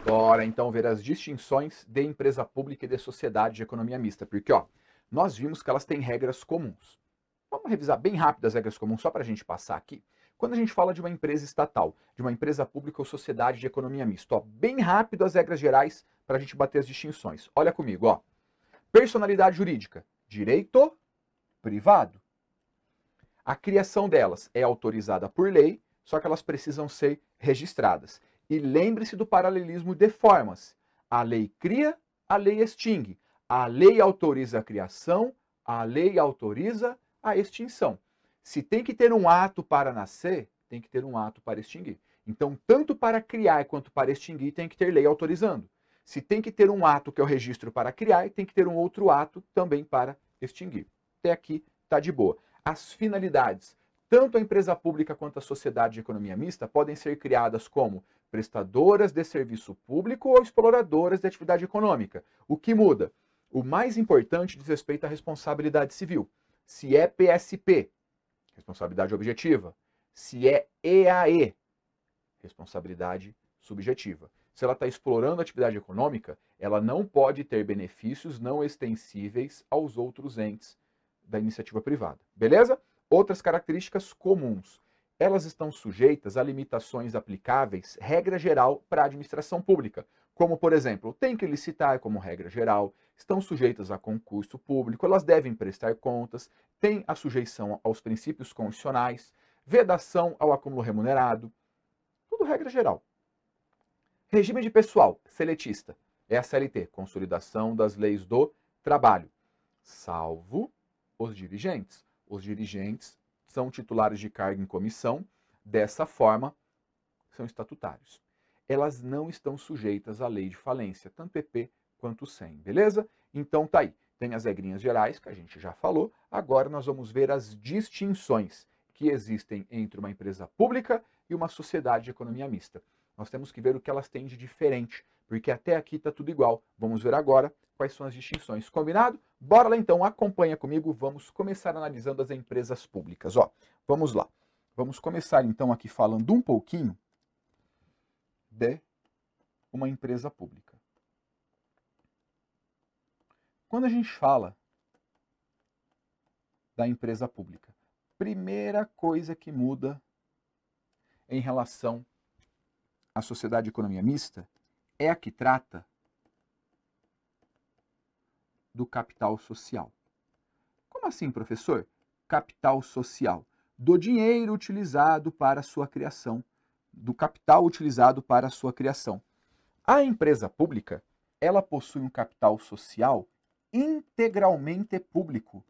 Bora então ver as distinções de empresa pública e de sociedade de economia mista, porque nós vimos que elas têm regras comuns. Vamos revisar bem rápido as regras comuns só para a gente passar aqui. Quando a gente fala de uma empresa estatal, de uma empresa pública ou sociedade de economia mista, bem rápido as regras gerais para a gente bater as distinções. Olha comigo, personalidade jurídica, direito privado. A criação delas é autorizada por lei, só que elas precisam ser registradas. E lembre-se do paralelismo de formas. A lei cria, a lei extingue. A lei autoriza a criação, a lei autoriza a extinção. Se tem que ter um ato para nascer, tem que ter um ato para extinguir. Então, tanto para criar quanto para extinguir, tem que ter lei autorizando. Se tem que ter um ato que é o registro para criar, tem que ter um outro ato também para extinguir. Até aqui está de boa. As finalidades. Tanto a empresa pública quanto a sociedade de economia mista podem ser criadas como prestadoras de serviço público ou exploradoras de atividade econômica. O que muda? O mais importante diz respeito à responsabilidade civil. Se é PSP, responsabilidade objetiva. Se é EAE, responsabilidade subjetiva. Se ela está explorando a atividade econômica, ela não pode ter benefícios não extensíveis aos outros entes da iniciativa privada. Beleza? Outras características comuns. Elas estão sujeitas a limitações aplicáveis, regra geral, para a administração pública. Como, por exemplo, tem que licitar como regra geral, estão sujeitas a concurso público, elas devem prestar contas, têm a sujeição aos princípios constitucionais, vedação ao acúmulo remunerado, tudo regra geral. Regime de pessoal, seletista, é a CLT, Consolidação das Leis do Trabalho, salvo os dirigentes. Os dirigentes são titulares de cargo em comissão, dessa forma, são estatutários. Elas não estão sujeitas à lei de falência, tanto PP quanto SEM, beleza? Então tá aí, tem as regrinhas gerais, que a gente já falou, agora nós vamos ver as distinções que existem entre uma empresa pública e uma sociedade de economia mista. Nós temos que ver o que elas têm de diferente, porque até aqui está tudo igual. Vamos ver agora quais são as distinções. Combinado? Bora lá então, acompanha comigo, vamos começar analisando as empresas públicas. Vamos lá. Vamos começar então aqui falando um pouquinho de uma empresa pública. Quando a gente fala da empresa pública, primeira coisa que muda em relação à sociedade de economia mista é a que trata do capital social. Como assim, professor? Capital social. Do dinheiro utilizado para sua criação, do capital utilizado para sua criação. A empresa pública, ela possui um capital social integralmente público.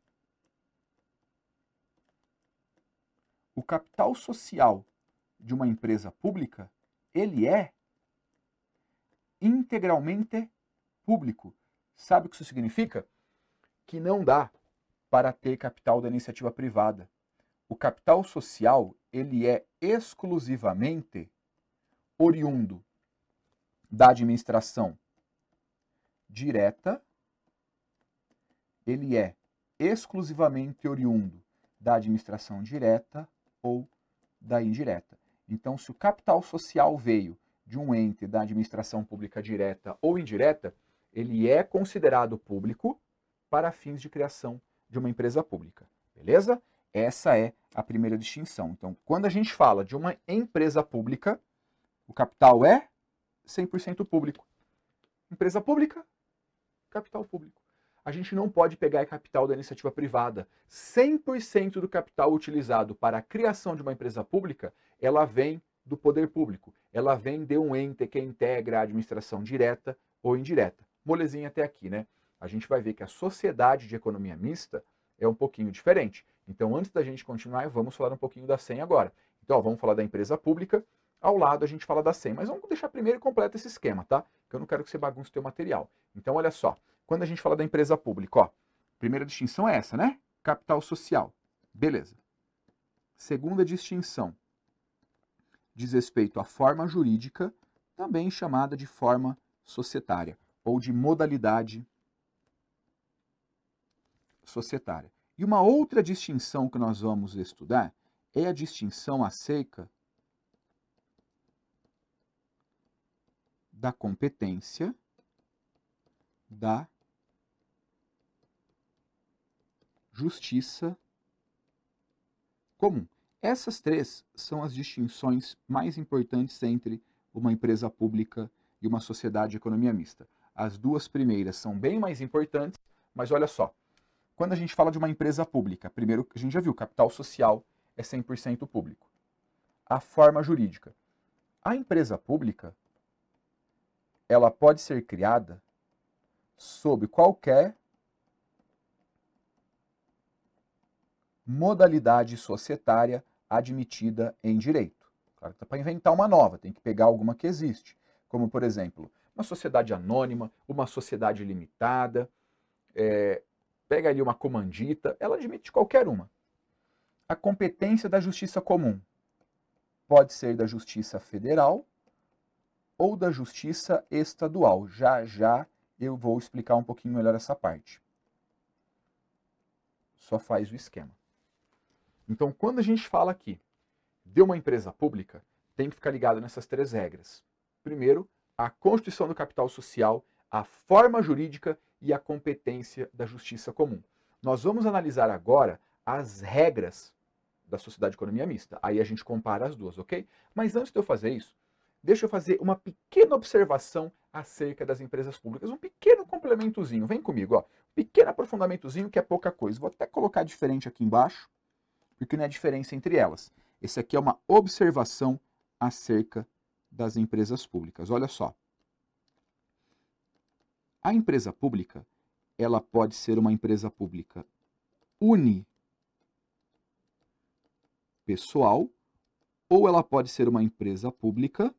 O capital social de uma empresa pública, ele é integralmente público. Sabe o que isso significa? Que não dá para ter capital da iniciativa privada. O capital social, ele é exclusivamente oriundo da administração direta, ele é exclusivamente oriundo da administração direta ou da indireta. Então, se o capital social veio de um ente da administração pública direta ou indireta, ele é considerado público para fins de criação de uma empresa pública. Beleza? Essa é a primeira distinção. Então, quando a gente fala de uma empresa pública, o capital é 100% público. Empresa pública, capital público. A gente não pode pegar capital da iniciativa privada. 100% do capital utilizado para a criação de uma empresa pública, ela vem do poder público. Ela vem de um ente que integra a administração direta ou indireta. Molezinha até aqui, né? A gente vai ver que a sociedade de economia mista é um pouquinho diferente. Então, antes da gente continuar, vamos falar um pouquinho da SEM agora. Então, vamos falar da empresa pública, ao lado a gente fala da SEM. Mas vamos deixar primeiro completo esse esquema, tá? Que eu não quero que você bagunce o teu material. Então, olha só. Quando a gente fala da empresa pública, primeira distinção é essa, né? Capital social. Beleza. Segunda distinção diz respeito à forma jurídica, também chamada de forma societária, ou de modalidade societária. E uma outra distinção que nós vamos estudar é a distinção acerca da competência da justiça comum. Essas três são as distinções mais importantes entre uma empresa pública e uma sociedade de economia mista. As duas primeiras são bem mais importantes, mas olha só, quando a gente fala de uma empresa pública, primeiro, a gente já viu, capital social é 100% público. A forma jurídica. A empresa pública, ela pode ser criada sob qualquer modalidade societária admitida em direito. Claro que dá para inventar uma nova, tem que pegar alguma que existe. Como, por exemplo, uma sociedade anônima, uma sociedade limitada, pega ali uma comandita, ela admite qualquer uma. A competência da justiça comum pode ser da justiça federal ou da justiça estadual. Já já eu vou explicar um pouquinho melhor essa parte. Só faz o esquema. Então, quando a gente fala aqui de uma empresa pública, tem que ficar ligado nessas três regras. Primeiro, a constituição do capital social, a forma jurídica e a competência da justiça comum. Nós vamos analisar agora as regras da sociedade de economia mista. Aí a gente compara as duas, ok? Mas antes de eu fazer isso, deixa eu fazer uma pequena observação acerca das empresas públicas. Um pequeno complementozinho. Vem comigo, ó. Um pequeno aprofundamentozinho que é pouca coisa. Vou até colocar diferente aqui embaixo, porque não é a diferença entre elas. Esse aqui é uma observação acerca das empresas públicas. Olha só. A empresa pública, ela pode ser uma empresa pública unipessoal ou ela pode ser uma empresa pública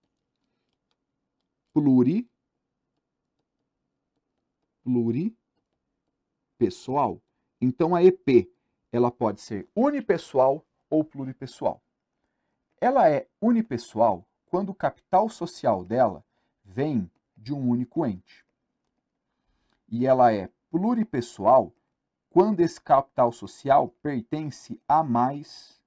pluripessoal. Então a EP, ela pode ser unipessoal ou pluripessoal. Ela é unipessoal quando o capital social dela vem de um único ente. E ela é pluripessoal quando esse capital social pertence a mais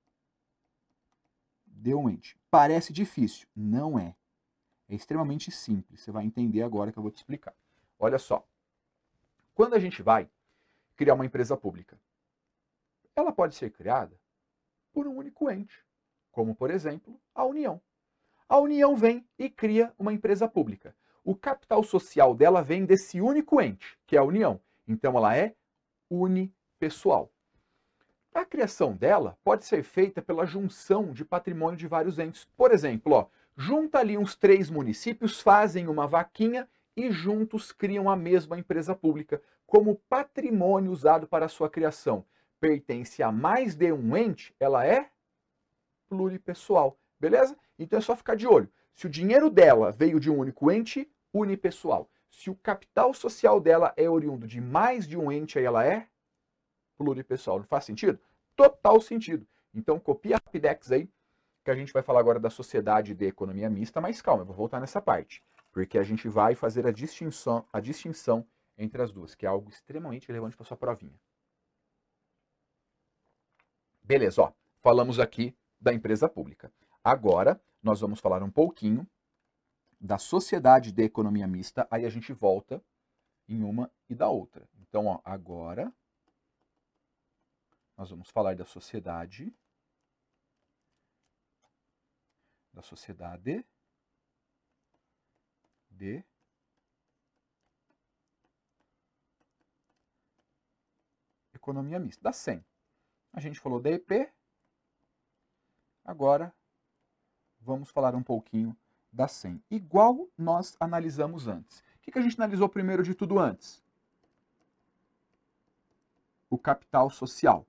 de um ente. Parece difícil, não é. É extremamente simples, você vai entender agora que eu vou te explicar. Olha só, quando a gente vai criar uma empresa pública, ela pode ser criada por um único ente, como, por exemplo, a União. A União vem e cria uma empresa pública. O capital social dela vem desse único ente, que é a União. Então ela é unipessoal. A criação dela pode ser feita pela junção de patrimônio de vários entes. Por exemplo, ó, junta ali uns 3 municípios, fazem uma vaquinha e juntos criam a mesma empresa pública. Como patrimônio usado para a sua criação pertence a mais de um ente, ela é pluripessoal. Beleza? Então é só ficar de olho. Se o dinheiro dela veio de um único ente, unipessoal. Se o capital social dela é oriundo de mais de um ente, aí ela é pluripessoal. Não faz sentido? Total sentido. Então copia a Rapidex aí, que a gente vai falar agora da sociedade de economia mista, mas calma, eu vou voltar nessa parte, porque a gente vai fazer a distinção entre as duas, que é algo extremamente relevante para sua provinha. Beleza, ó, falamos aqui da empresa pública. Agora, nós vamos falar um pouquinho da sociedade de economia mista, aí a gente volta em uma e da outra. Então, ó, agora nós vamos falar da sociedade de economia mista, da SEM. A gente falou da EP, agora vamos falar um pouquinho da SEM. Igual nós analisamos antes. O que a gente analisou primeiro de tudo antes? O capital social.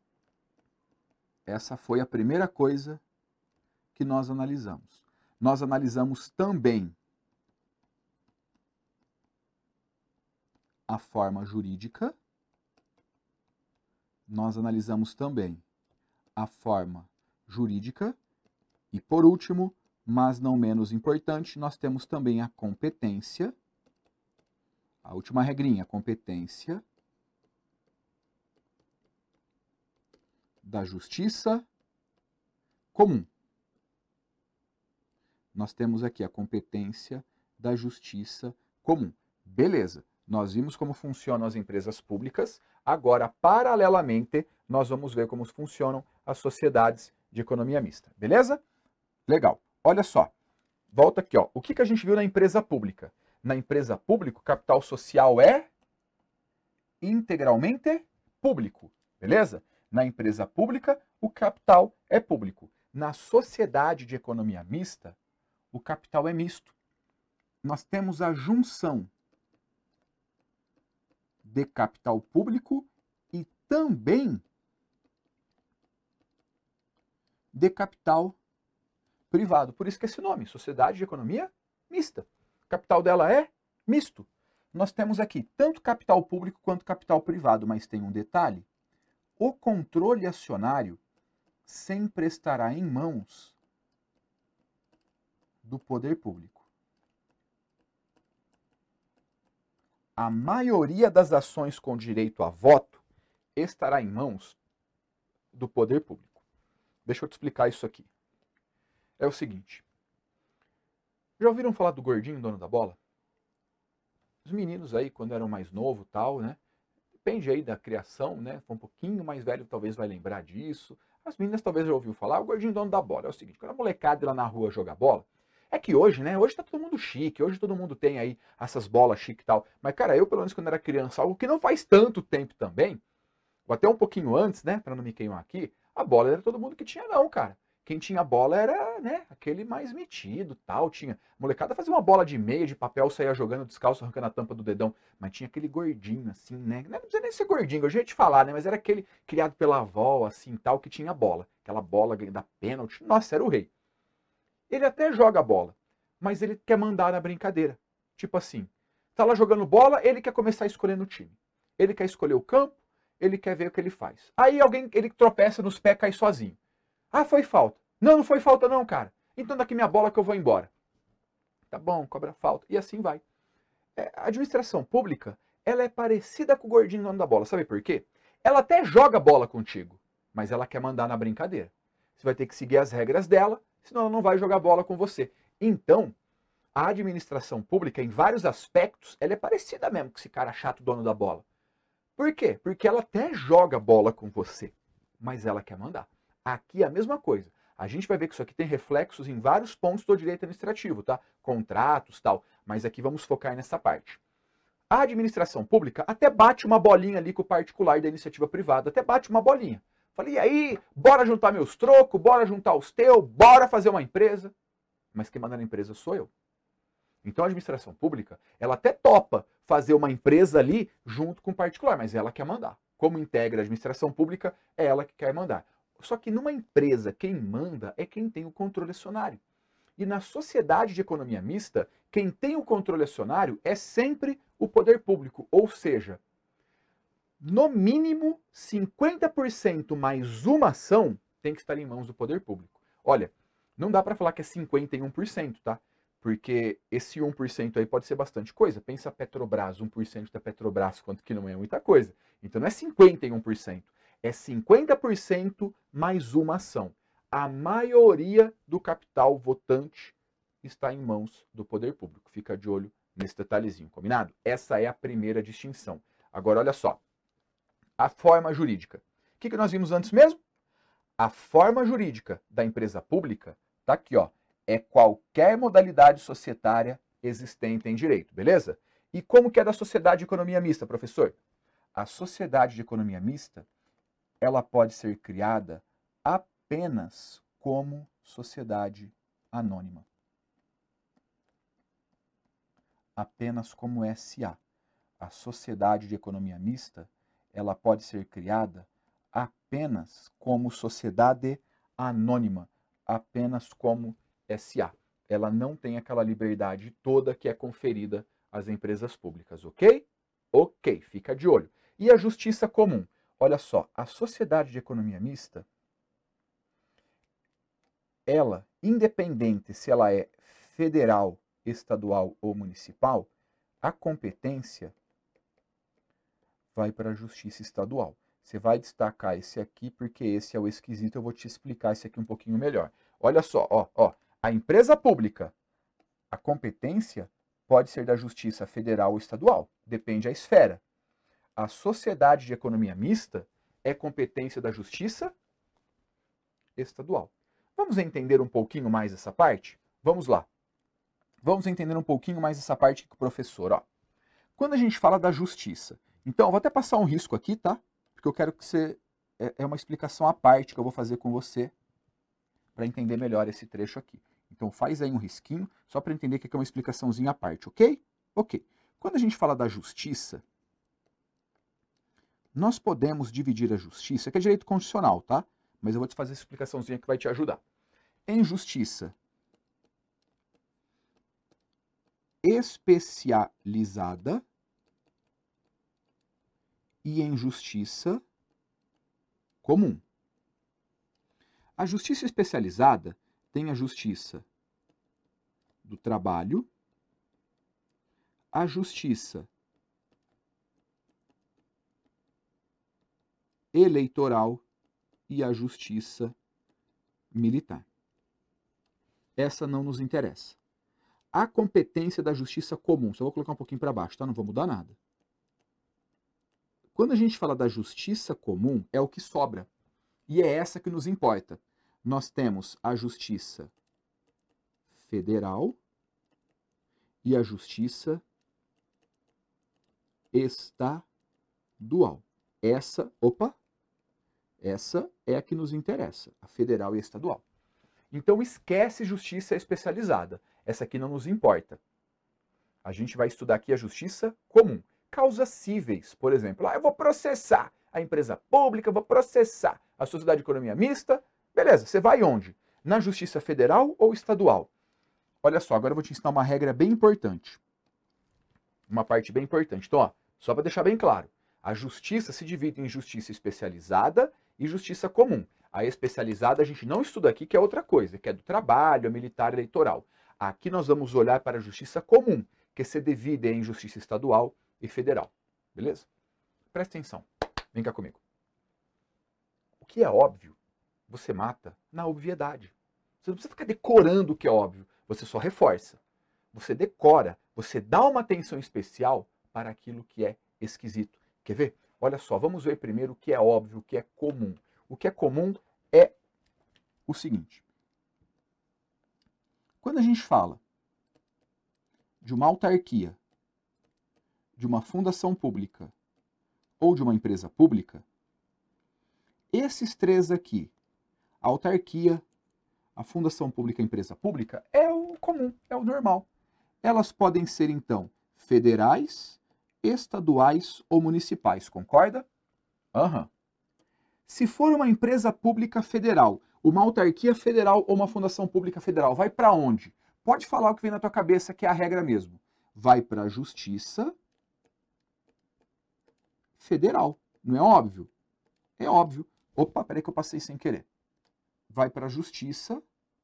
Essa foi a primeira coisa que nós analisamos. Nós analisamos também a forma jurídica. Nós analisamos também a forma jurídica. E por último, mas não menos importante, nós temos também a competência. A última regrinha, a competência da justiça comum. Nós temos aqui a competência da justiça comum. Beleza, nós vimos como funcionam as empresas públicas, agora, paralelamente, nós vamos ver como funcionam as sociedades de economia mista, beleza? Legal, olha só, volta aqui, ó. O que a gente viu na empresa pública? Na empresa pública, o capital social é integralmente público, beleza? Na empresa pública, o capital é público. Na sociedade de economia mista, o capital é misto. Nós temos a junção de capital público e também de capital privado. Por isso que esse nome, Sociedade de Economia Mista. O capital dela é misto. Nós temos aqui tanto capital público quanto capital privado, mas tem um detalhe. O controle acionário sempre estará em mãos do poder público. A maioria das ações com direito a voto estará em mãos do poder público. Deixa eu te explicar isso aqui. É o seguinte. Já ouviram falar do gordinho, dono da bola? Os meninos aí, quando eram mais novos, tal, né? Depende aí da criação, né? Um pouquinho mais velho, talvez vai lembrar disso. As meninas talvez já ouviram falar, o gordinho dono da bola. É o seguinte, quando a molecada ir lá na rua jogar bola, é que hoje, né? Hoje tá todo mundo chique, hoje todo mundo tem aí essas bolas chique e tal. Mas, cara, eu, pelo menos quando era criança, algo que não faz tanto tempo também, ou até um pouquinho antes, né? Pra não me queimar aqui, a bola era todo mundo que tinha não, cara. Quem tinha bola era, né, aquele mais metido, tal, tinha. A molecada fazia uma bola de meia, de papel, saía jogando descalço, arrancando a tampa do dedão, mas tinha aquele gordinho, assim, né, não precisa nem ser gordinho, eu já ia te falar, né, mas era aquele criado pela avó, assim, tal, que tinha bola. Aquela bola da pênalti, nossa, era o rei. Ele até joga bola, mas ele quer mandar na brincadeira. Tipo assim, tá lá jogando bola, ele quer começar a escolher no time. Ele quer escolher o campo, ele quer ver o que ele faz. Aí ele tropeça nos pés, cai sozinho. Ah, foi falta. Não, não foi falta não, cara. Então daqui minha bola que eu vou embora. Tá bom, cobra falta. E assim vai. A administração pública, ela é parecida com o gordinho dono da bola. Sabe por quê? Ela até joga bola contigo, mas ela quer mandar na brincadeira. Você vai ter que seguir as regras dela, senão ela não vai jogar bola com você. Então, a administração pública, em vários aspectos, ela é parecida mesmo com esse cara chato dono da bola. Por quê? Porque ela até joga bola com você, mas ela quer mandar. Aqui é a mesma coisa. A gente vai ver que isso aqui tem reflexos em vários pontos do direito administrativo, tá? Contratos, tal. Mas aqui vamos focar nessa parte. A administração pública até bate uma bolinha ali com o particular da iniciativa privada, até bate uma bolinha. Falei, e aí, bora juntar meus trocos, bora juntar os teus, bora fazer uma empresa. Mas quem manda na empresa sou eu. Então a administração pública, ela até topa fazer uma empresa ali junto com o particular, mas ela quer mandar. Como integra a administração pública, é ela que quer mandar. Só que numa empresa, quem manda é quem tem o controle acionário. E na sociedade de economia mista, quem tem o controle acionário é sempre o poder público. Ou seja, no mínimo 50% mais uma ação tem que estar em mãos do poder público. Olha, não dá para falar que é 51%, tá? Porque esse 1% aí pode ser bastante coisa. Pensa a Petrobras, 1% da Petrobras, quanto que não é muita coisa. Então não é 51%, é 50% mais uma ação. A maioria do capital votante está em mãos do poder público. Fica de olho nesse detalhezinho, combinado? Essa é a primeira distinção. Agora, olha só. A forma jurídica. O que nós vimos antes mesmo? A forma jurídica da empresa pública está aqui, ó. É qualquer modalidade societária existente em direito, beleza? E como que é da sociedade de economia mista, professor? A sociedade de economia mista, ela pode ser criada apenas como sociedade anônima. Apenas como SA. A sociedade de economia mista, ela pode ser criada apenas como sociedade anônima, apenas como SA. Ela não tem aquela liberdade toda que é conferida às empresas públicas, ok? Ok, fica de olho. E a justiça comum? Olha só, a sociedade de economia mista, ela, independente se ela é federal, estadual ou municipal, a competência vai para a justiça estadual. Você vai destacar esse aqui porque esse é o esquisito, eu vou te explicar esse aqui um pouquinho melhor. Olha só, ó, a empresa pública, a competência pode ser da justiça federal ou estadual, depende da esfera. A sociedade de economia mista é competência da justiça estadual. Vamos entender um pouquinho mais essa parte? Vamos lá. Vamos entender um pouquinho mais essa parte aqui com o professor. Ó. Quando a gente fala da justiça, então eu vou até passar um risco aqui, tá? Porque eu quero que você... É uma explicação à parte que eu vou fazer com você para entender melhor esse trecho aqui. Então faz aí um risquinho, só para entender que aqui é uma explicaçãozinha à parte, ok? Ok. Quando a gente fala da justiça, nós podemos dividir a justiça, que é direito constitucional, tá? Mas eu vou te fazer essa explicaçãozinha que vai te ajudar. Em justiça especializada e em justiça comum. A justiça especializada tem a justiça do trabalho, a justiça eleitoral e a justiça militar. Essa não nos interessa. A competência da justiça comum, só vou colocar um pouquinho para baixo, tá? Não vou mudar nada. Quando a gente fala da justiça comum, é o que sobra. E é essa que nos importa. Nós temos a justiça federal e a justiça estadual. Essa é a que nos interessa, a federal e a estadual. Então esquece justiça especializada. Essa aqui não nos importa. A gente vai estudar aqui a justiça comum. Causas cíveis, por exemplo. Eu vou processar a empresa pública, vou processar a sociedade de economia mista. Beleza, você vai onde? Na justiça federal ou estadual? Olha só, agora eu vou te ensinar uma regra bem importante. Uma parte bem importante. Então, ó, só para deixar bem claro. A justiça se divide em justiça especializada e justiça comum. A especializada a gente não estuda aqui, que é outra coisa, que é do trabalho, a militar, eleitoral. Aqui nós vamos olhar para a justiça comum, que se divide em justiça estadual e federal. Beleza? Presta atenção. Vem cá comigo. O que é óbvio, você mata na obviedade. Você não precisa ficar decorando o que é óbvio, você só reforça. Você decora, você dá uma atenção especial para aquilo que é esquisito. Quer ver? Olha só, vamos ver primeiro o que é óbvio, o que é comum. O que é comum é o seguinte. Quando a gente fala de uma autarquia, de uma fundação pública ou de uma empresa pública, esses três aqui, a autarquia, a fundação pública e a empresa pública, é o comum, é o normal. Elas podem ser, então, federais, estaduais ou municipais, concorda? Aham. Se for uma empresa pública federal, uma autarquia federal ou uma fundação pública federal, vai para onde? Pode falar o que vem na tua cabeça, que é a regra mesmo. Vai para a Justiça Federal. Não é óbvio? É óbvio. Opa, peraí que eu passei sem querer. Vai para a Justiça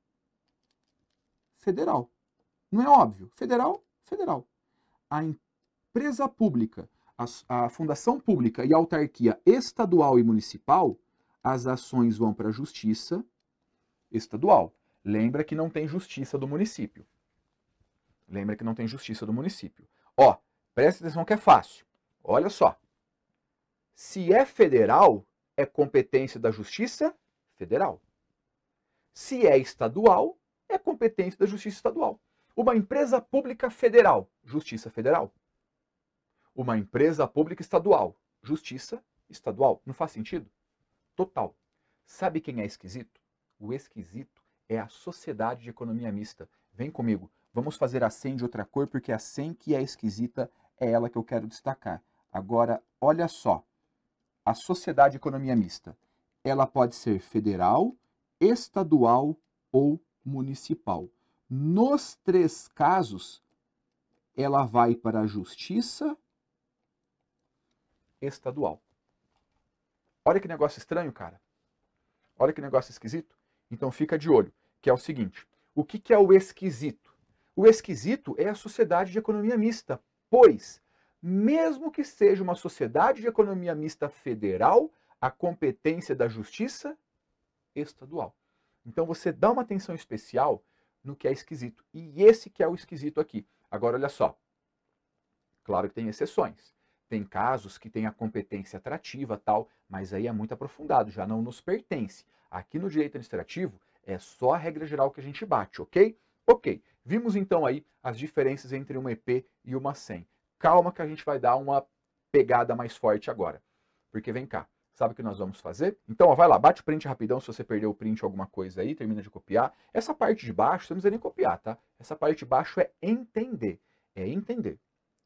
Federal. Não é óbvio? Federal, federal. A empresa pública, a fundação pública e a autarquia estadual e municipal, as ações vão para a Justiça Estadual. Lembra que não tem justiça do município. Lembra que não tem justiça do município. Ó, presta atenção que é fácil. Olha só. Se é federal, é competência da Justiça Federal. Se é estadual, é competência da Justiça Estadual. Uma empresa pública federal, Justiça Federal. Uma empresa pública estadual, Justiça Estadual. Não faz sentido? Total. Sabe quem é esquisito? O esquisito é a Sociedade de Economia Mista. Vem comigo. Vamos fazer a SEM de outra cor, porque a SEM que é esquisita é ela que eu quero destacar. Agora, olha só. A Sociedade de Economia Mista, ela pode ser federal, estadual ou municipal. Nos três casos, ela vai para a Justiça Estadual. Olha que negócio estranho, cara. Olha que negócio esquisito. Então fica de olho, que é o seguinte. O que é o esquisito? O esquisito é a Sociedade de Economia Mista, pois, mesmo que seja uma sociedade de economia mista federal, a competência da Justiça Estadual. Então você dá uma atenção especial no que é esquisito. E esse que é o esquisito aqui. Agora, olha só. Claro que tem exceções. Tem casos que tem a competência atrativa, tal, mas aí é muito aprofundado, já não nos pertence. Aqui no direito administrativo é só a regra geral que a gente bate, ok? Ok. Vimos então aí as diferenças entre uma EP e uma SEM. Calma que a gente vai dar uma pegada mais forte agora. Porque vem cá, sabe o que nós vamos fazer? Então, ó, vai lá, bate o print rapidão se você perdeu o print ou alguma coisa aí, termina de copiar. Essa parte de baixo, você não precisa nem copiar, tá? Essa parte de baixo é entender. É entender.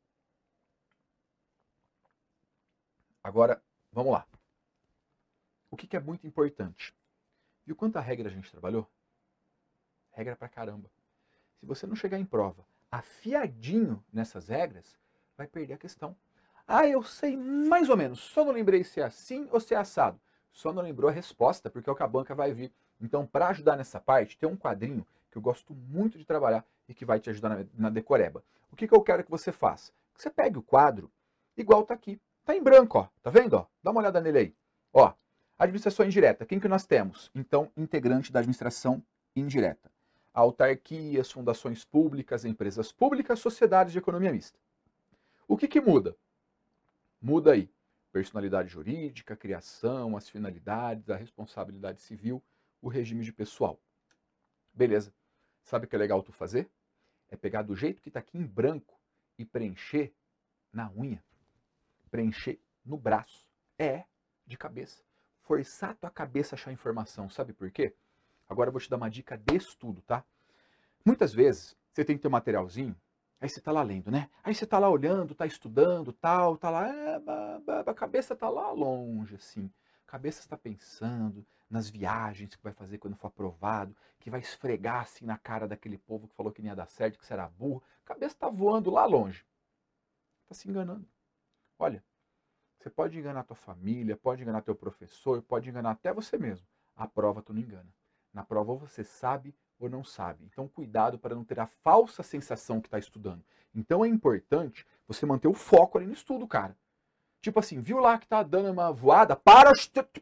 Agora, vamos lá. O que é muito importante? Viu quanta regra a gente trabalhou? Regra pra caramba. Se você não chegar em prova afiadinho nessas regras, vai perder a questão. Ah, eu sei mais ou menos, só não lembrei se é assim ou se é assado. Só não lembrou a resposta, porque é o que a banca vai vir. Então, para ajudar nessa parte, tem um quadrinho que eu gosto muito de trabalhar e que vai te ajudar na decoreba. O que eu quero que você faça? Que você pegue o quadro, igual tá aqui. Tá em branco, ó. Tá vendo? Ó? Dá uma olhada nele aí. Ó, administração indireta. Quem que nós temos? Então, integrante da administração indireta. Autarquias, fundações públicas, empresas públicas, sociedades de economia mista. O que muda? Muda aí. Personalidade jurídica, criação, as finalidades, a responsabilidade civil, o regime de pessoal. Beleza. Sabe o que é legal tu fazer? É pegar do jeito que tá aqui em branco e preencher na unha. Preencher no braço. É, de cabeça. Forçar a tua cabeça a achar informação. Sabe por quê? Agora eu vou te dar uma dica de estudo, tá? Muitas vezes você tem que ter um materialzinho, aí você tá lá lendo, né? Aí você tá lá olhando, tá estudando, tal, tá lá, a cabeça tá lá longe, assim. A cabeça está pensando nas viagens que vai fazer quando for aprovado, que vai esfregar assim na cara daquele povo que falou que não ia dar certo, que você era burro. A cabeça tá voando lá longe. Tá se enganando. Olha, você pode enganar tua família, pode enganar teu professor, pode enganar até você mesmo. A prova tu não engana. Na prova ou você sabe ou não sabe. Então cuidado para não ter a falsa sensação que está estudando. Então é importante você manter o foco ali no estudo, cara. Tipo assim, viu lá que tá dando uma voada? Para!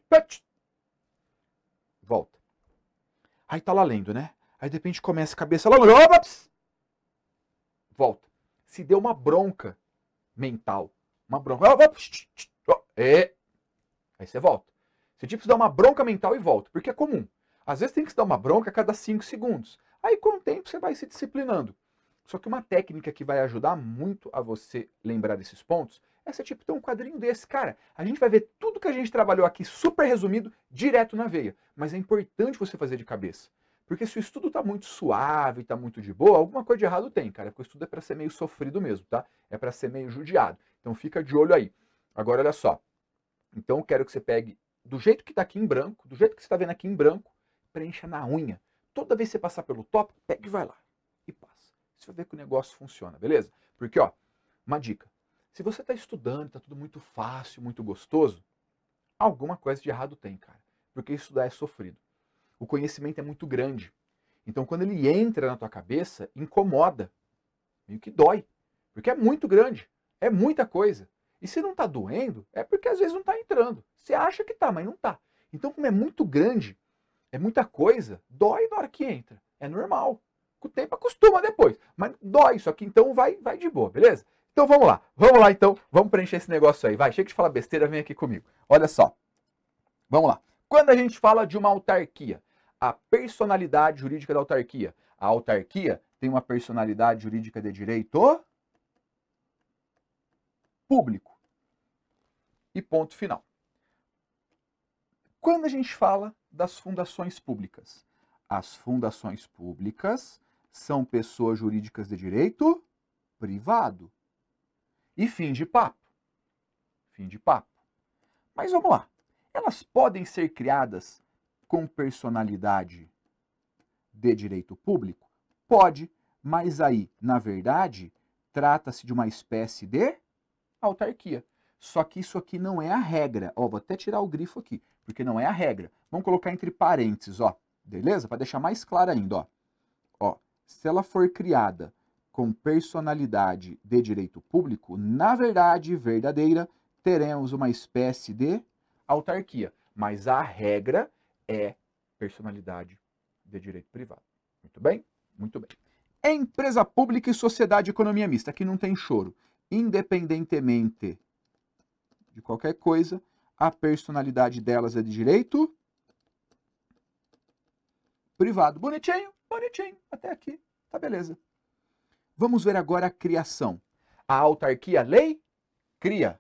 Volta. Aí tá lá lendo, né? Aí de repente começa a cabeça lá, volta. Se deu uma bronca mental, uma bronca, é, aí você volta. Você tipo se dá uma bronca mental e volta, porque é comum. Às vezes tem que se dar uma bronca a cada 5 segundos. Aí com o tempo você vai se disciplinando. Só que uma técnica que vai ajudar muito a você lembrar desses pontos é você tipo ter um quadrinho desse. Cara, a gente vai ver tudo que a gente trabalhou aqui super resumido, direto na veia. Mas é importante você fazer de cabeça. Porque se o estudo tá muito suave, tá muito de boa, alguma coisa de errado tem, cara. Porque o estudo é para ser meio sofrido mesmo, tá? É para ser meio judiado. Então fica de olho aí. Agora olha só. Então eu quero que você pegue do jeito que está aqui em branco, do jeito que você está vendo aqui em branco, preencha na unha. Toda vez que você passar pelo tópico, pega e vai lá. E passa. Você vai ver que o negócio funciona, beleza? Porque, ó, uma dica. Se você está estudando, está tudo muito fácil, muito gostoso, alguma coisa de errado tem, cara. Porque estudar é sofrido. O conhecimento é muito grande. Então, quando ele entra na tua cabeça, incomoda. Meio que dói. Porque é muito grande. É muita coisa. E se não está doendo, é porque às vezes não está entrando. Você acha que está, mas não está. Então, como é muito grande, é muita coisa, dói na hora que entra. É normal. Com o tempo acostuma depois. Mas dói isso aqui, então vai de boa, beleza? Então vamos lá. Vamos lá então. Vamos preencher esse negócio aí. Vai, chega de falar besteira, vem aqui comigo. Olha só. Vamos lá. Quando a gente fala de uma autarquia, a personalidade jurídica da autarquia. A autarquia tem uma personalidade jurídica de direito público. E ponto final. Quando a gente fala das fundações públicas, as fundações públicas são pessoas jurídicas de direito privado. E fim de papo. Fim de papo. Mas vamos lá. Elas podem ser criadas com personalidade de direito público? Pode, mas aí, na verdade, trata-se de uma espécie de autarquia. Só que isso aqui não é a regra. Ó, vou até tirar o grifo aqui, porque não é a regra. Vamos colocar entre parênteses, ó. Beleza? Para deixar mais claro ainda, ó. Ó, se ela for criada com personalidade de direito público, na verdade, verdadeira, teremos uma espécie de autarquia. Mas a regra é personalidade de direito privado. Muito bem? Muito bem. Empresa pública e sociedade de economia mista. Aqui não tem choro. Independentemente de qualquer coisa, a personalidade delas é de direito privado. Bonitinho, bonitinho. Até aqui, tá beleza. Vamos ver agora a criação. A autarquia, lei, cria.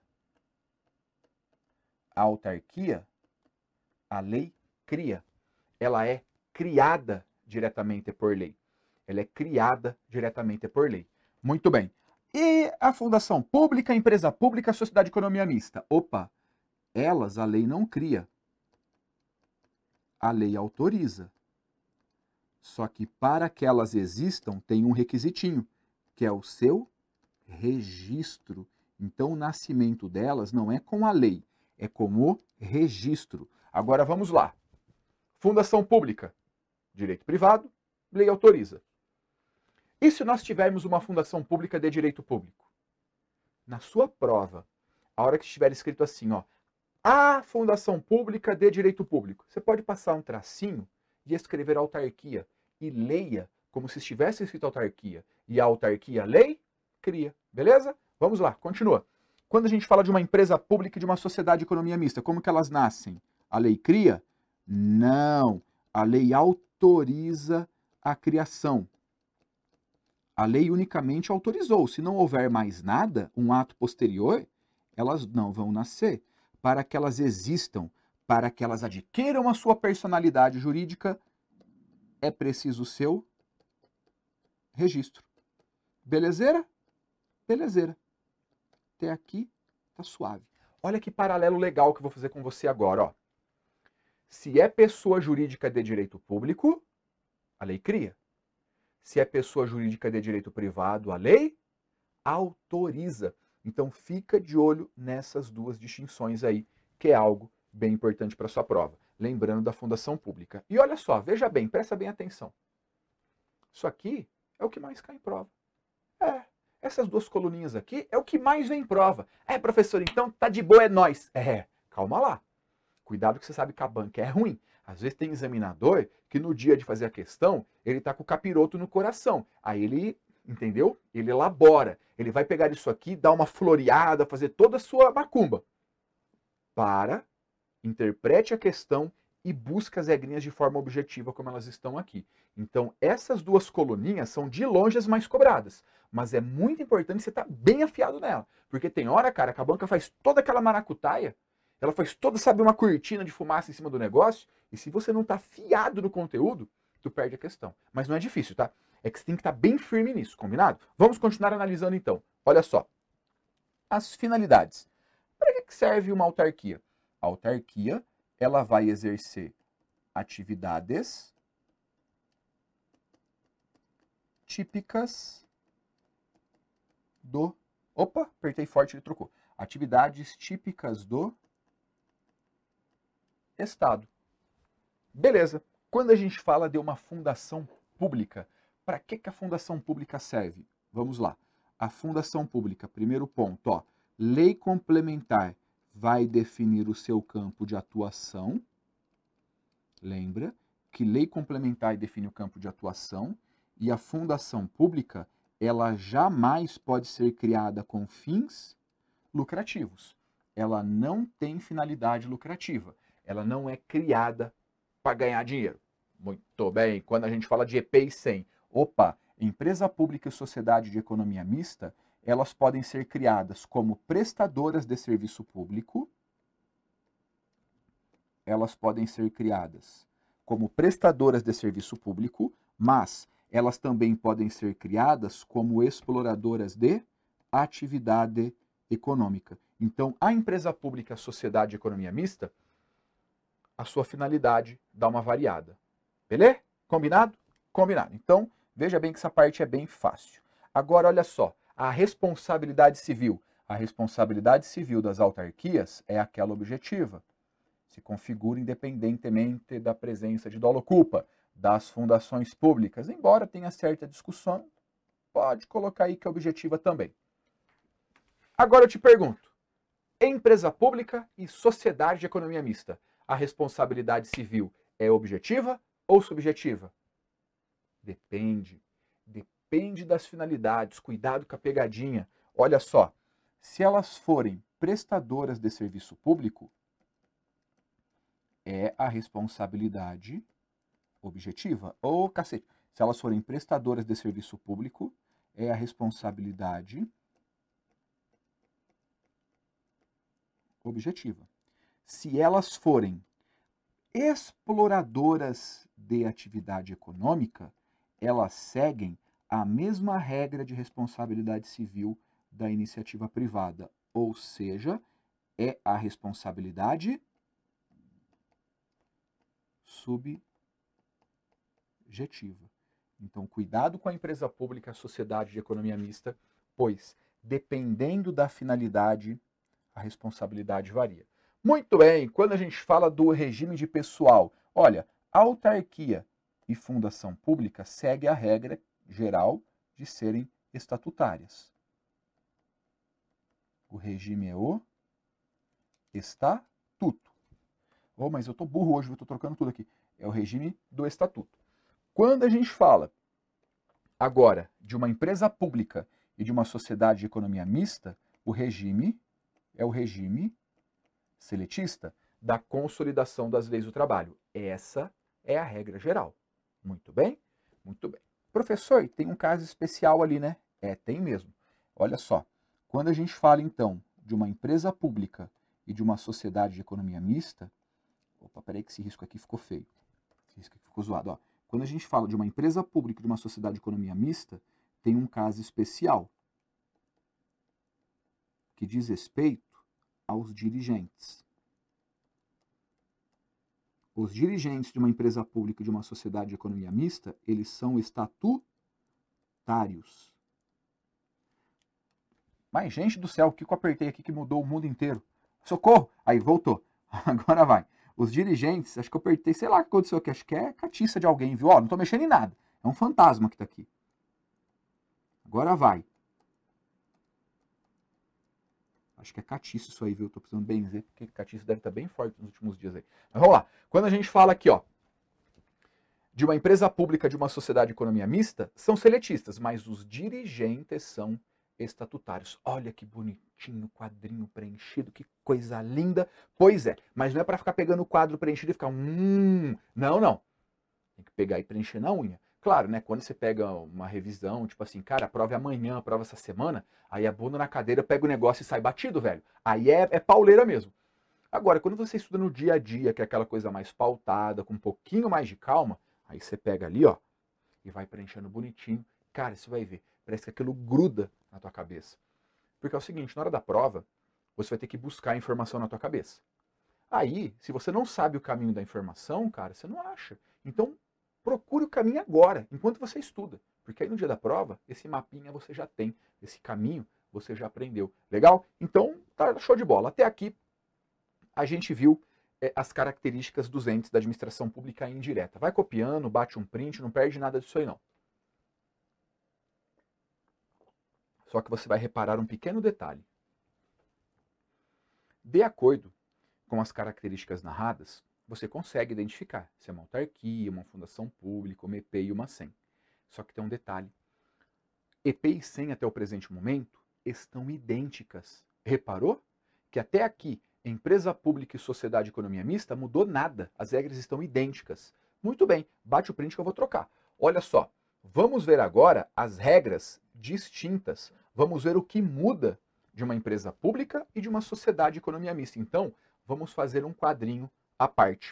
A autarquia, a lei, cria. Ela é criada diretamente por lei. Ela é criada diretamente por lei. Muito bem. E a fundação pública, a empresa pública, a sociedade de economia mista? Opa, elas a lei não cria. A lei autoriza. Só que para que elas existam, tem um requisitinho, que é o seu registro. Então, o nascimento delas não é com a lei, é com o registro. Agora, vamos lá. Fundação pública, direito privado, lei autoriza. E se nós tivermos uma fundação pública de direito público? Na sua prova, a hora que estiver escrito assim, ó, a fundação pública de direito público, você pode passar um tracinho e escrever autarquia. E leia como se estivesse escrito autarquia. E a autarquia, lei, cria. Beleza? Vamos lá, continua. Quando a gente fala de uma empresa pública e de uma sociedade de economia mista, como que elas nascem? A lei cria? Não. A lei autoriza a criação. A lei unicamente autorizou. Se não houver mais nada, um ato posterior, elas não vão nascer. Para que elas existam, para que elas adquiram a sua personalidade jurídica, é preciso o seu registro. Belezeira? Belezeira. Até aqui tá suave. Olha que paralelo legal que eu vou fazer com você agora, ó. Se é pessoa jurídica de direito público, a lei cria. Se é pessoa jurídica de direito privado, a lei autoriza. Então fica de olho nessas duas distinções aí, que é algo bem importante para sua prova. Lembrando da fundação pública. E olha só, veja bem, presta bem atenção. Isso aqui é o que mais cai em prova. Essas duas coluninhas aqui é o que mais vem em prova. Professor, então tá de boa, é nóis. Calma lá. Cuidado que você sabe que a banca é ruim. Às vezes tem examinador que no dia de fazer a questão, ele tá com o capiroto no coração. Aí ele, entendeu? Ele elabora. Ele vai pegar isso aqui, dar uma floreada, fazer toda a sua macumba. Interprete a questão e busque as regrinhas de forma objetiva como elas estão aqui. Então, essas duas coluninhas são de longe as mais cobradas, mas é muito importante você estar bem afiado nela, porque tem hora, cara, que a banca faz toda aquela maracutaia, ela faz toda, sabe, uma cortina de fumaça em cima do negócio, e se você não está afiado no conteúdo, tu perde a questão. Mas não é difícil, tá? É que você tem que estar bem firme nisso, combinado? Vamos continuar analisando então. Olha só. As finalidades. Para que serve uma autarquia? A autarquia, ela vai exercer atividades típicas do... Opa, apertei forte, ele trocou. Atividades típicas do Estado. Beleza. Quando a gente fala de uma fundação pública, para que a fundação pública serve? Vamos lá. A fundação pública, primeiro ponto, ó, lei complementar vai definir o seu campo de atuação. Lembra que lei complementar define o campo de atuação e a fundação pública, ela jamais pode ser criada com fins lucrativos. Ela não tem finalidade lucrativa. Ela não é criada para ganhar dinheiro. Muito bem. Quando a gente fala de EPI 100, empresa pública e sociedade de economia mista, elas podem ser criadas como prestadoras de serviço público. Elas podem ser criadas como prestadoras de serviço público, mas elas também podem ser criadas como exploradoras de atividade econômica. Então, a empresa pública, a sociedade de economia mista, a sua finalidade dá uma variada. Beleza? Combinado? Combinado. Então, veja bem que essa parte é bem fácil. Agora, olha só, a responsabilidade civil. A responsabilidade civil das autarquias é aquela objetiva. Se configura independentemente da presença de dolo culpa das fundações públicas. Embora tenha certa discussão, pode colocar aí que é objetiva também. Agora eu te pergunto, empresa pública e sociedade de economia mista, a responsabilidade civil é objetiva ou subjetiva? Depende. depende das finalidades. Cuidado com a pegadinha. Olha só, se elas forem prestadoras de serviço público, é a responsabilidade objetiva. Ô, cacete. Se elas forem prestadoras de serviço público, é a responsabilidade objetiva. Se elas forem exploradoras de atividade econômica, elas seguem a mesma regra de responsabilidade civil da iniciativa privada, ou seja, é a responsabilidade subjetiva. Então, cuidado com a empresa pública, a sociedade de economia mista, pois, dependendo da finalidade, a responsabilidade varia. Muito bem, quando a gente fala do regime de pessoal, olha, autarquia e fundação pública segue a regra geral de serem estatutárias. O regime é o estatuto. Oh, mas eu tô burro hoje, eu tô trocando tudo aqui. É o regime do estatuto. Quando a gente fala agora de uma empresa pública e de uma sociedade de economia mista, o regime é o regime seletista da consolidação das leis do trabalho. Essa é a regra geral. Muito bem? Muito bem. Professor, tem um caso especial ali, né? É, tem mesmo. Olha só, quando a gente fala então de uma empresa pública e de uma sociedade de economia mista, opa, peraí que esse risco aqui ficou feio. Esse risco aqui ficou zoado, ó. Quando a gente fala de uma empresa pública e de uma sociedade de economia mista, tem um caso especial que diz respeito aos dirigentes. Os dirigentes de uma empresa pública e de uma sociedade de economia mista, eles são estatutários. Mas, gente do céu, o que eu apertei aqui que mudou o mundo inteiro? Socorro! Aí, voltou. Agora vai. Os dirigentes, acho que eu apertei, sei lá o que aconteceu aqui, acho que é catiça de alguém, viu? Ó, não tô mexendo em nada. É um fantasma que tá aqui. Agora vai. Acho que é catiça isso aí, viu? Tô precisando benzer, porque catiça deve estar bem forte nos últimos dias aí. Mas vamos lá. Quando a gente fala aqui, ó, de uma empresa pública, de uma sociedade de economia mista, são seletistas, mas os dirigentes são estatutários. Olha que bonitinho, quadrinho preenchido, que coisa linda. Pois é, mas não é para ficar pegando o quadro preenchido e ficar não, não. Tem que pegar e preencher na unha. Claro, né? Quando você pega uma revisão, tipo assim, cara, a prova é amanhã, a prova essa semana, aí a bunda na cadeira, pega o negócio e sai batido, velho. Aí é pauleira mesmo. Agora, quando você estuda no dia a dia, que é aquela coisa mais pautada, com um pouquinho mais de calma, aí você pega ali, ó, e vai preenchendo bonitinho. Cara, você vai ver, parece que aquilo gruda na tua cabeça. Porque é o seguinte, na hora da prova, você vai ter que buscar a informação na tua cabeça. Aí, se você não sabe o caminho da informação, cara, você não acha. Então, procure o caminho agora, enquanto você estuda. Porque aí no dia da prova, esse mapinha você já tem, esse caminho você já aprendeu. Legal? Então, tá show de bola. Até aqui, a gente viu as características dos entes da administração pública indireta. Vai copiando, bate um print, não perde nada disso aí não. Só que você vai reparar um pequeno detalhe. De acordo com as características narradas, você consegue identificar se é uma autarquia, uma fundação pública, uma EP e uma SEM. Só que tem um detalhe. EP e SEM até o presente momento estão idênticas. Reparou? Que até aqui, empresa pública e sociedade de economia mista, mudou nada. As regras estão idênticas. Muito bem, bate o print que eu vou trocar. Olha só, vamos ver agora as regras distintas. Vamos ver o que muda de uma empresa pública e de uma sociedade de economia mista. Então, vamos fazer um quadrinho à parte.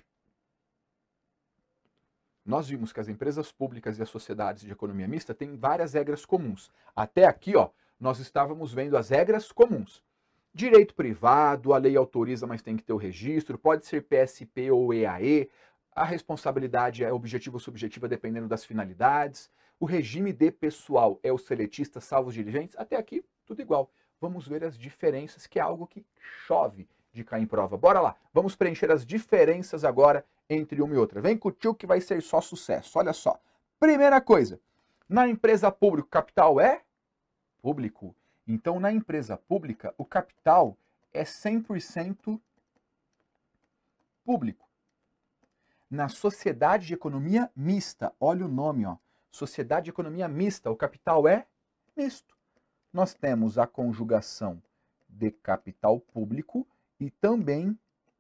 Nós vimos que as empresas públicas e as sociedades de economia mista têm várias regras comuns. Até aqui, ó, nós estávamos vendo as regras comuns. Direito privado, a lei autoriza, mas tem que ter o registro, pode ser PSP ou EAE, a responsabilidade é objetiva ou subjetiva dependendo das finalidades, o regime de pessoal é o seletista, salvo os dirigentes, até aqui tudo igual. Vamos ver as diferenças, que é algo que chove de cair em prova. Bora lá, vamos preencher as diferenças agora entre uma e outra. Vem com o tio que vai ser só sucesso. Olha só. Primeira coisa, na empresa pública, o capital é público. Então, na empresa pública, o capital é 100% público. Na sociedade de economia mista, olha o nome, ó, Sociedade de economia mista, o capital é misto. Nós temos a conjugação de capital público e também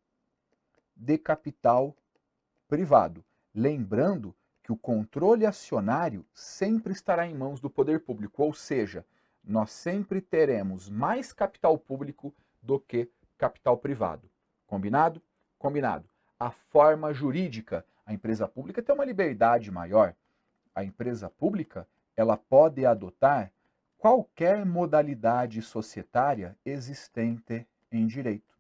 de capital privado. Lembrando que o controle acionário sempre estará em mãos do poder público, ou seja, nós sempre teremos mais capital público do que capital privado. Combinado? Combinado. A forma jurídica, a empresa pública tem uma liberdade maior. A empresa pública, ela pode adotar qualquer modalidade societária existente em direito.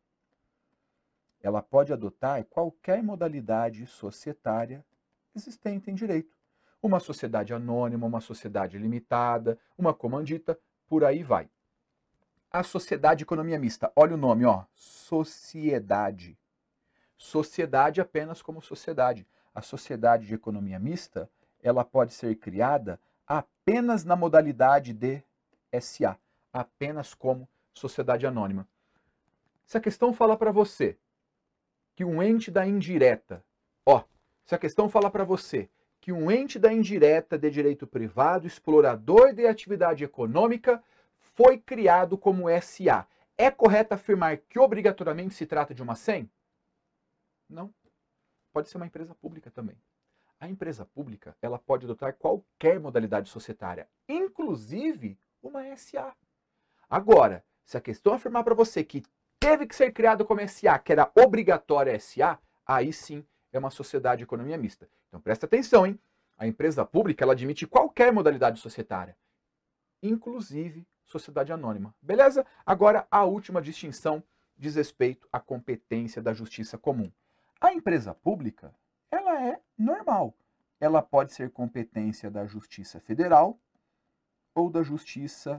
Ela pode adotar qualquer modalidade societária existente em direito. Uma sociedade anônima, uma sociedade limitada, uma comandita, por aí vai. A sociedade de economia mista, olha o nome, ó, sociedade. Sociedade apenas como sociedade. A sociedade de economia mista, ela pode ser criada apenas na modalidade de SA, apenas como sociedade anônima. Se a questão fala para você que um ente da indireta, se a questão fala para você que um ente da indireta de direito privado, explorador de atividade econômica, foi criado como SA, é correto afirmar que obrigatoriamente se trata de uma SEM? Não. Pode ser uma empresa pública também. A empresa pública, ela pode adotar qualquer modalidade societária, inclusive uma SA. Agora, se a questão afirmar para você que teve que ser criado como SA, que era obrigatória SA, aí sim é uma sociedade de economia mista. Então presta atenção, hein? A empresa pública, ela admite qualquer modalidade societária, inclusive sociedade anônima. Beleza? Agora, a última distinção diz respeito à competência da justiça comum. A empresa pública, ela é normal. Ela pode ser competência da Justiça Federal ou da Justiça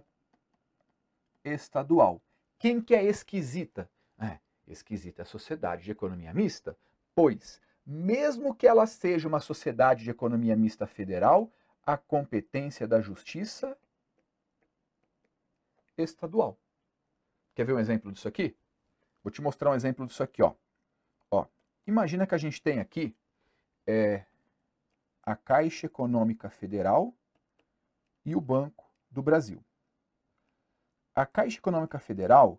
Estadual. Quem que é esquisita? Esquisita é a sociedade de economia mista, pois, mesmo que ela seja uma sociedade de economia mista federal, a competência da Justiça Estadual. Quer ver um exemplo disso aqui? Vou te mostrar um exemplo disso aqui, ó. Imagina que a gente tem aqui a Caixa Econômica Federal e o Banco do Brasil. A Caixa Econômica Federal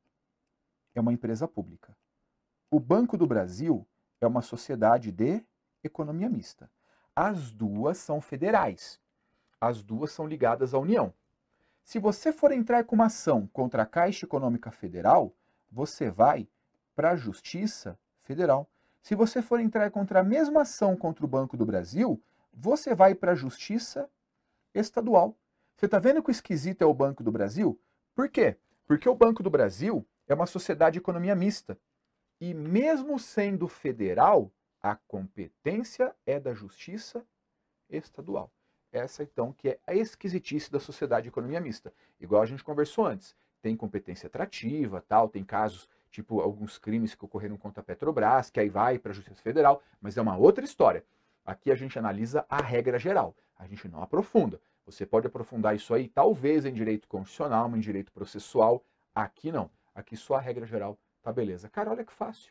é uma empresa pública. O Banco do Brasil é uma sociedade de economia mista. As duas são federais. As duas são ligadas à União. Se você for entrar com uma ação contra a Caixa Econômica Federal, você vai para a Justiça Federal. Se você for entrar contra a mesma ação contra o Banco do Brasil, você vai para a Justiça Estadual. Você está vendo que o esquisito é o Banco do Brasil? Por quê? Porque o Banco do Brasil é uma sociedade de economia mista. E mesmo sendo federal, a competência é da Justiça Estadual. Essa, então, que é a esquisitice da sociedade de economia mista. Igual a gente conversou antes. Tem competência atrativa, tal, tem casos, tipo alguns crimes que ocorreram contra a Petrobras, que aí vai para a Justiça Federal, mas é uma outra história. Aqui a gente analisa a regra geral, a gente não aprofunda. Você pode aprofundar isso aí, talvez em direito constitucional, em direito processual. Aqui não. Aqui só a regra geral tá beleza. Cara, olha que fácil.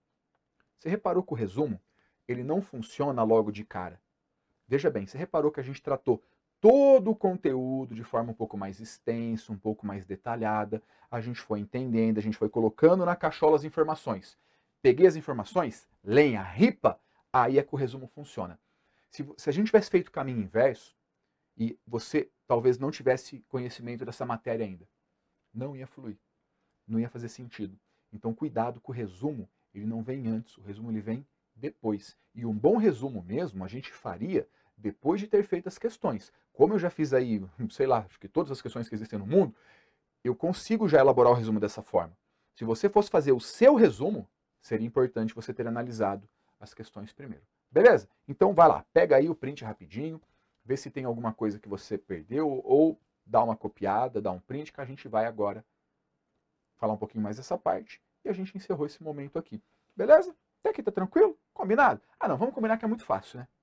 Você reparou que o resumo, ele não funciona logo de cara. Veja bem, você reparou que a gente tratou todo o conteúdo de forma um pouco mais extensa, um pouco mais detalhada. A gente foi entendendo, a gente foi colocando na cachola as informações. Peguei as informações, lenha, ripa, aí é que o resumo funciona. Se a gente tivesse feito o caminho inverso, e você talvez não tivesse conhecimento dessa matéria ainda, não ia fluir, não ia fazer sentido. Então cuidado com o resumo, ele não vem antes, o resumo ele vem depois. E um bom resumo mesmo a gente faria depois de ter feito as questões. Como eu já fiz aí, sei lá, acho que todas as questões que existem no mundo, eu consigo já elaborar o resumo dessa forma. Se você fosse fazer o seu resumo, seria importante você ter analisado as questões primeiro. Beleza? Então vai lá, pega aí o print rapidinho, vê se tem alguma coisa que você perdeu ou dá uma copiada, dá um print, que a gente vai agora falar um pouquinho mais dessa parte e a gente encerrou esse momento aqui. Beleza? Até aqui tá tranquilo? Combinado? Ah não, vamos combinar que é muito fácil, né?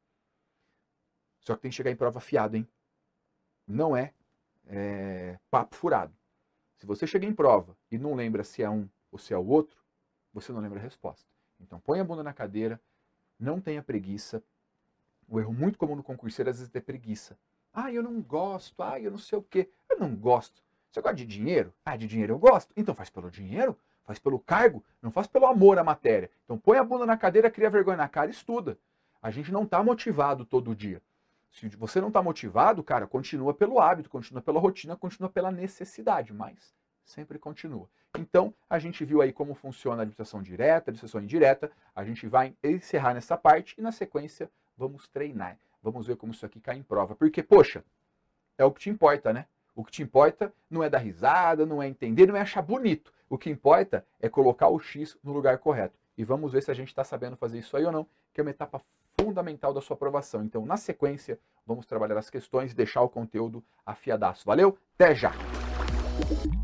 Só que tem que chegar em prova fiado, hein? Não é papo furado. Se você chega em prova e não lembra se é um ou se é o outro, você não lembra a resposta. Então põe a bunda na cadeira, não tenha preguiça, O erro muito comum no concurseiro às vezes é ter preguiça. Ah, eu não gosto, ah, eu não sei o quê. Eu não gosto. Você gosta de dinheiro? Ah, de dinheiro eu gosto. Então faz pelo dinheiro, faz pelo cargo, não faz pelo amor à matéria. Então põe a bunda na cadeira, cria vergonha na cara e estuda. A gente não está motivado todo dia. Se você não está motivado, cara, continua pelo hábito, continua pela rotina, continua pela necessidade, mas sempre continua. Então, a gente viu aí como funciona a administração direta, a administração indireta. A gente vai encerrar nessa parte e na sequência vamos treinar. Vamos ver como isso aqui cai em prova. Porque, poxa, é o que te importa, né? O que te importa não é dar risada, não é entender, não é achar bonito. O que importa é colocar o X no lugar correto. E vamos ver se a gente está sabendo fazer isso aí ou não, que é uma etapa fundamental da sua aprovação. Então, na sequência, vamos trabalhar as questões e deixar o conteúdo afiadaço. Valeu? Até já!